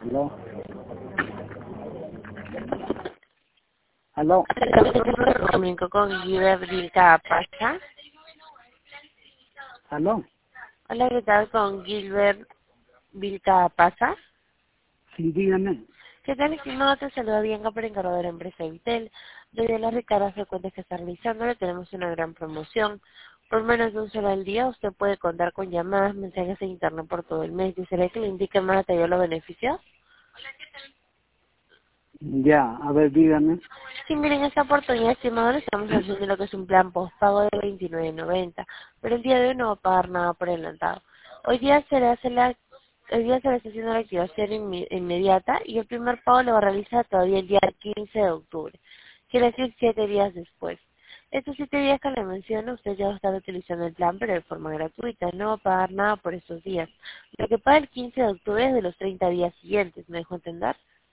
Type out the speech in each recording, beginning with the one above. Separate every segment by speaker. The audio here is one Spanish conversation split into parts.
Speaker 1: Aló. Aló.
Speaker 2: Comunico con Gilbert Vilca Pasa.
Speaker 1: Aló.
Speaker 2: Hola, ¿qué tal? Con Gilbert Vilca Pasa.
Speaker 1: Sí, dígame.
Speaker 2: ¿Qué tal, estimado? Te saluda Bianca por encargo de la empresa Vitel. Debido a las recargas frecuentes que está realizando, le tenemos una gran promoción. Por menos de un solo al día, usted puede contar con llamadas, mensajes e internet por todo el mes. ¿Desearía que le indique más detalles los beneficios?
Speaker 1: Ya, a ver, dígame.
Speaker 2: Sí, miren, esta oportunidad, estimado, le estamos haciendo lo que es un plan postpago de 29.90, pero el día de hoy no va a pagar nada por adelantado. Hoy día se le está haciendo la activación inmediata y el primer pago lo va a realizar todavía el día 15 de octubre, quiere decir 7 días después. Estos 7 días que le menciono, usted ya va a estar utilizando el plan, pero de forma gratuita, no va a pagar nada por esos días. Lo que paga el 15 de octubre es de los 30 días siguientes, ¿me dejo entender?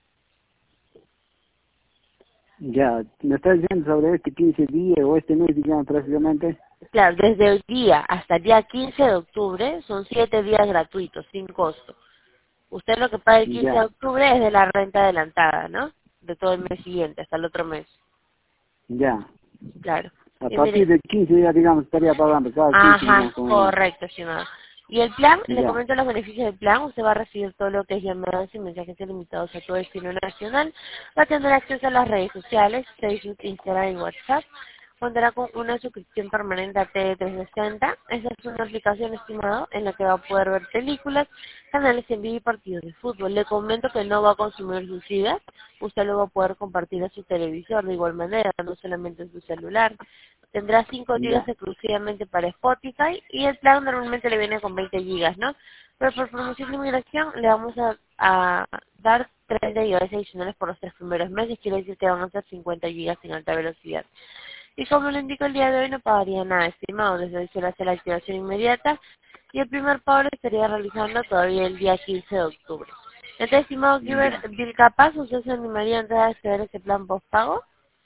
Speaker 1: Ya, me está diciendo sobre este 15 días o este mes, digamos, prácticamente.
Speaker 2: Claro, desde el día hasta el día 15 de octubre son 7 días gratuitos, sin costo. Usted lo que paga el 15 de
Speaker 1: Ya,
Speaker 2: octubre es de la renta adelantada, ¿no? De todo el mes siguiente, hasta el otro mes.
Speaker 1: ya.
Speaker 2: Claro.
Speaker 1: A
Speaker 2: Y
Speaker 1: partir
Speaker 2: mire,
Speaker 1: de 15 días, digamos, estaría pagando cada 15,
Speaker 2: ajá,
Speaker 1: digamos, como...
Speaker 2: correcto, estimado. Y el plan, le
Speaker 1: Ya,
Speaker 2: comento los beneficios del plan, usted va a recibir todo lo que es llamadas y mensajes ilimitados a todo destino nacional, va a tener acceso a las redes sociales, Facebook, Instagram y WhatsApp, contará con una suscripción permanente a TV360, esa es una aplicación, estimado, en la que va a poder ver películas, canales en vivo y partidos de fútbol. Le comento que no va a consumir sus gigas, usted lo va a poder compartir a su televisor de igual manera, no solamente en su celular. Tendrá 5 gigas
Speaker 1: ya,
Speaker 2: exclusivamente para Spotify y el plan normalmente le viene con 20 gigas, ¿no? Pero por promoción de inmigración le vamos a dar 30 gigas adicionales por los 3 primeros meses, quiere decir que van a ser 50 gigas en alta velocidad. Y como le indico el día de hoy, no pagaría nada, estimado, desde hoy se le hace la activación inmediata y el primer pago lo estaría realizando todavía el día 15 de octubre. Entonces, estimado
Speaker 1: ya.
Speaker 2: Bill Capaz, ¿usted se animaría antes de acceder a ese plan postpago?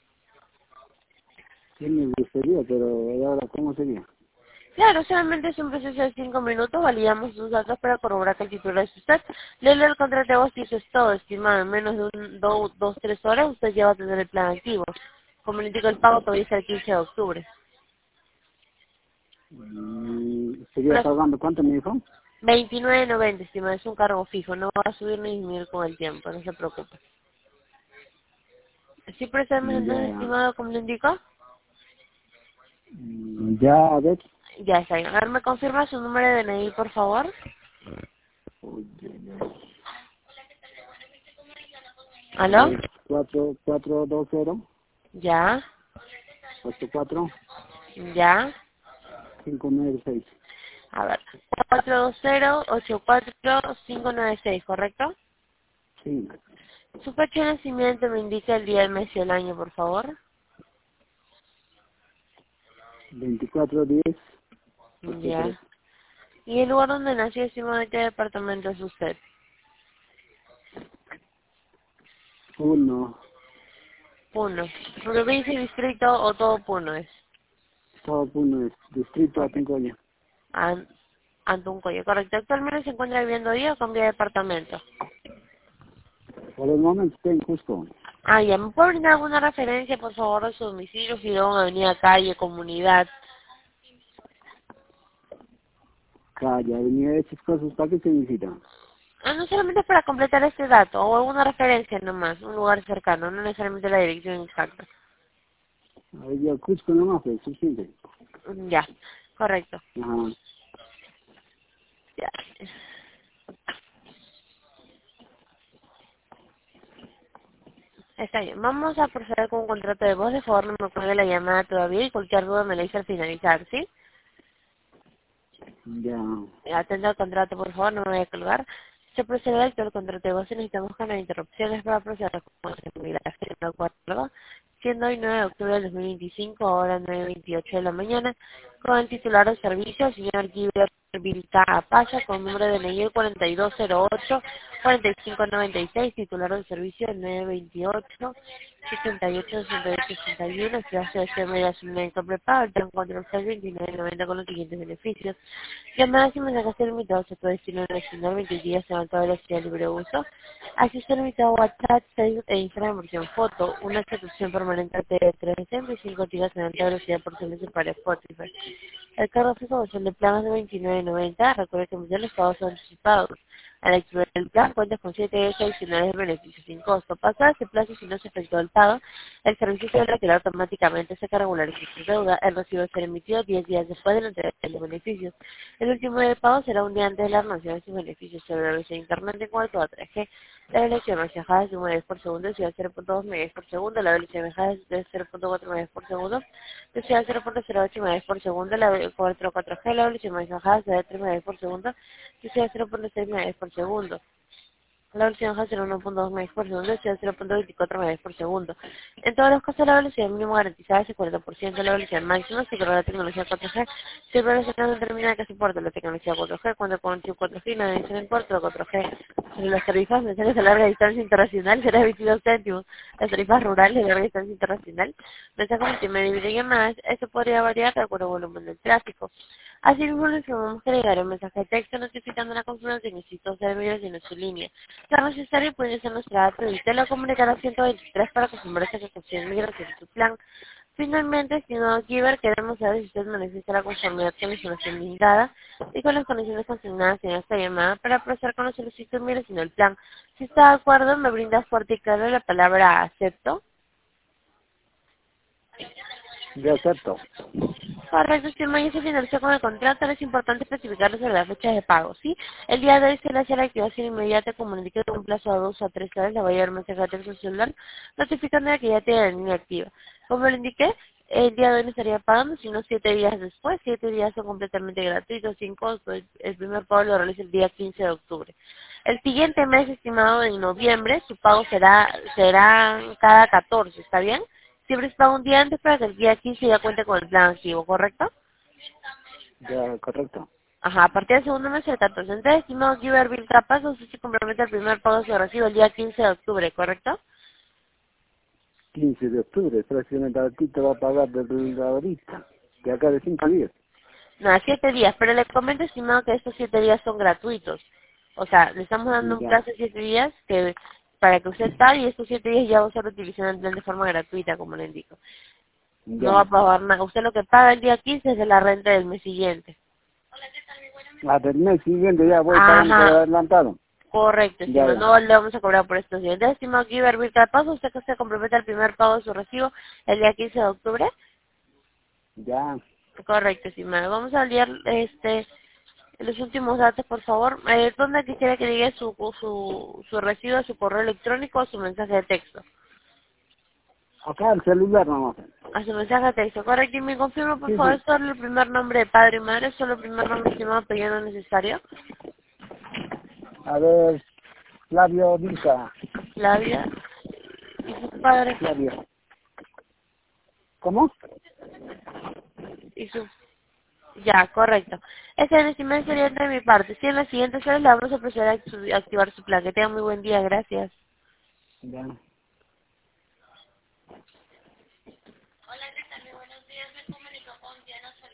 Speaker 1: Sí me gustaría, pero ahora, ¿cómo sería?
Speaker 2: Claro, solamente es un proceso de 5 minutos, validamos sus datos para corroborar que el titular es usted. Léelo el contrato de voz y eso es todo, estimado. En menos de 2, 3 horas usted ya va a tener el plan activo. Como le indico, el pago todavía es el 15 de octubre.
Speaker 1: ¿Sería
Speaker 2: Pero
Speaker 1: pagando cuánto me dijo?
Speaker 2: 29.90, estimado, es un cargo fijo, no va a subir ni disminuir con el tiempo, no se preocupe. ¿Sí procedemos entonces,
Speaker 1: Ya,
Speaker 2: estimado, como le indico?
Speaker 1: ya, a ver.
Speaker 2: Ya está bien. A ver, ¿me confirma su número de DNI, por favor? ¿Aló?
Speaker 1: Es 4420
Speaker 2: Ya,
Speaker 1: 84
Speaker 2: ya.
Speaker 1: 596.
Speaker 2: A ver, 420-84-596, ¿correcto?
Speaker 1: Sí,
Speaker 2: Su fecha de nacimiento me indica el día, el mes y el año, por favor.
Speaker 1: 2410 83.
Speaker 2: Ya. ¿Y el lugar donde nació, estimado, de qué departamento es usted?
Speaker 1: Uno,
Speaker 2: Puno. ¿Provincia y distrito o todo Puno es?
Speaker 1: Estado Puno, Distrito
Speaker 2: Correcto.
Speaker 1: Atincoya.
Speaker 2: Antuncoya, correcto. ¿Actualmente se encuentra viviendo ahí o cambia de departamento?
Speaker 1: Por el momento estoy en Cusco.
Speaker 2: Ah, ya. ¿Me puede brindar alguna referencia, por favor, de su domicilio, Girón, avenida, calle, comunidad?
Speaker 1: Calle, avenida, esas cosas, ¿para qué se necesita?
Speaker 2: Ah, no solamente para completar este dato, o alguna referencia nomás, un lugar cercano, no necesariamente la dirección exacta.
Speaker 1: Ahí ya Cusco nomás, es suficiente.
Speaker 2: Ya, correcto.
Speaker 1: Ajá.
Speaker 2: Ya. Está bien. Vamos a proceder con un contrato de voz, de favor no me cuelgue la llamada todavía y cualquier duda me la hice al finalizar, ¿sí?
Speaker 1: Ya,
Speaker 2: Atenda al contrato, por favor, no me voy a colgar. Se procede al el contrato de voz y necesitamos con las interrupciones para proceder con la migración, ¿de acuerdo? Siendo hoy 9 de octubre del 2025, ahora 9:28 de la mañana, con el titular del servicio, el señor Guiber Vilca Apaya, con número de DNI 4208-4596, titular del servicio el 928-786861, clase de ser media médico prepago, el plan 42990 con los siguientes beneficios. Llamadas y mensajes ilimitados a tu destino nacional 20 días en alta velocidad libre uso. Acceso limitado a WhatsApp, Facebook e Instagram versión foto. Una suscripción permanente de 3 y 5 gigas en alta velocidad por servicio para Spotify. El cargo fijo versión de planos de 29.90. Recuerda que los pagos son anticipados. Al activar el plan, cuentas con 7 días adicionales de beneficios sin costo. Pasado ese plazo, si no se efectuó el pago, el servicio se debe retirar automáticamente. Se regularizar su deuda. El recibo será emitido 10 días después de la entrega de los beneficios. El último día de pago será un día antes de la renovación de sus beneficios sobre la velocidad de internet en cuanto a 3G. La velocidad más bajada es de 1 megabits por segundo, de ciudad 0.2 megabits por segundo, la velocidad bajada es de 0.4 megabits por segundo, de ciudad 0.08 megabits por segundo, la cobertura 4G, la velocidad más bajada es de 3 megabits por segundo, de ciudad 0.6 megabits por segundo. La velocidad baja será 1.2 megabits por segundo, velocidad 0.24 megabits por segundo. En todos los casos, la velocidad mínima garantizada es el 40%, la velocidad máxima si la tecnología 4G. Si el velocidad no determina que soporta la tecnología 4G, cuando con el chip 4G y la adición en puerto de 4G. Sobre las tarifas mensuales de larga distancia internacional será 22 céntimos. Las tarifas rurales de larga distancia internacional, mensajes multimedia y videollamadas, eso podría variar de acuerdo al volumen del tráfico. Asimismo, le informamos que llegará un mensaje de texto notificando la confirmación de sitios servicios en nuestra línea. Ser necesario puede ser nuestra dato y telecomunicar a 123 para confirmar esa ejecución migración de su plan. Finalmente, estimado Giver, queremos saber si usted manifiesta la conformidad con la información brindada y con las condiciones consignadas en esta llamada para proceder con la solicitud de migración del plan. Si está de acuerdo, me brinda fuerte y claro la palabra acepto.
Speaker 1: Yo acepto.
Speaker 2: Correcto, estimado, y se finalizó con el contrato. Es importante especificar sobre las fechas de pago, ¿sí? El día de hoy se le hace la activación inmediata, como indique, de un plazo de 2 a 3 horas. Le va a llegar un mensaje de texto celular notificando que ya tiene la línea activa. Como le indiqué, el día de hoy no estaría pagando, sino 7 días después. 7 días son completamente gratuitos, sin costo. El primer pago lo realiza el día 15 de octubre. El siguiente mes, estimado, en noviembre, su pago será cada 14, ¿está bien? Siempre es pago un día antes para que el día 15 ya cuente con el plan activo, ¿correcto?
Speaker 1: Ya, correcto.
Speaker 2: Ajá, a partir del segundo mes el 14. Entonces, estimado Giver Bill Capaz, usted se compromete al primer pago de su recibo el día 15 de octubre, ¿correcto?
Speaker 1: 15 de octubre, prácticamente aquí te va a pagar desde ahorita, de acá de 5 días.
Speaker 2: No, 7 días, pero le comento, estimado, que estos 7 días son gratuitos. O sea, le estamos dando un
Speaker 1: Ya,
Speaker 2: plazo de 7 días que para que usted pague y estos 7 días ya va a estar utilizando el plan de forma gratuita, como le indico. No va a
Speaker 1: ya.
Speaker 2: pagar nada. Usted lo que paga el día 15 es de la renta del mes siguiente.
Speaker 1: Hasta el mes siguiente ya voy pagando por
Speaker 2: Ajá,
Speaker 1: adelantado.
Speaker 2: correcto,
Speaker 1: Ya,
Speaker 2: estimado.
Speaker 1: ya.
Speaker 2: No le vamos a cobrar por estos días. Entonces, estimado Giver Virtual Paso, usted que se compromete al primer pago de su recibo el día 15 de octubre.
Speaker 1: Ya.
Speaker 2: Correcto, estimado. Vamos a enviar los últimos datos, por favor. ¿Dónde quisiera que llegue su recibo, su correo electrónico o su mensaje de texto?
Speaker 1: Acá el celular nomás.
Speaker 2: A su mensaje de texto, correcto. Y me confirma, por
Speaker 1: Sí,
Speaker 2: favor,
Speaker 1: sí.
Speaker 2: solo el primer nombre de padre y madre, solo el primer nombre, estimado, apellido no necesario.
Speaker 1: A ver, Flavio Vilca.
Speaker 2: Flavia y sus padres
Speaker 1: Flavio. ¿Cómo?
Speaker 2: y su... Ya, correcto. Ese estimado sería de mi parte. Si en las siguientes horas le vamos a proceder a activar su plan. Que tenga muy buen día. Gracias.
Speaker 1: Ya.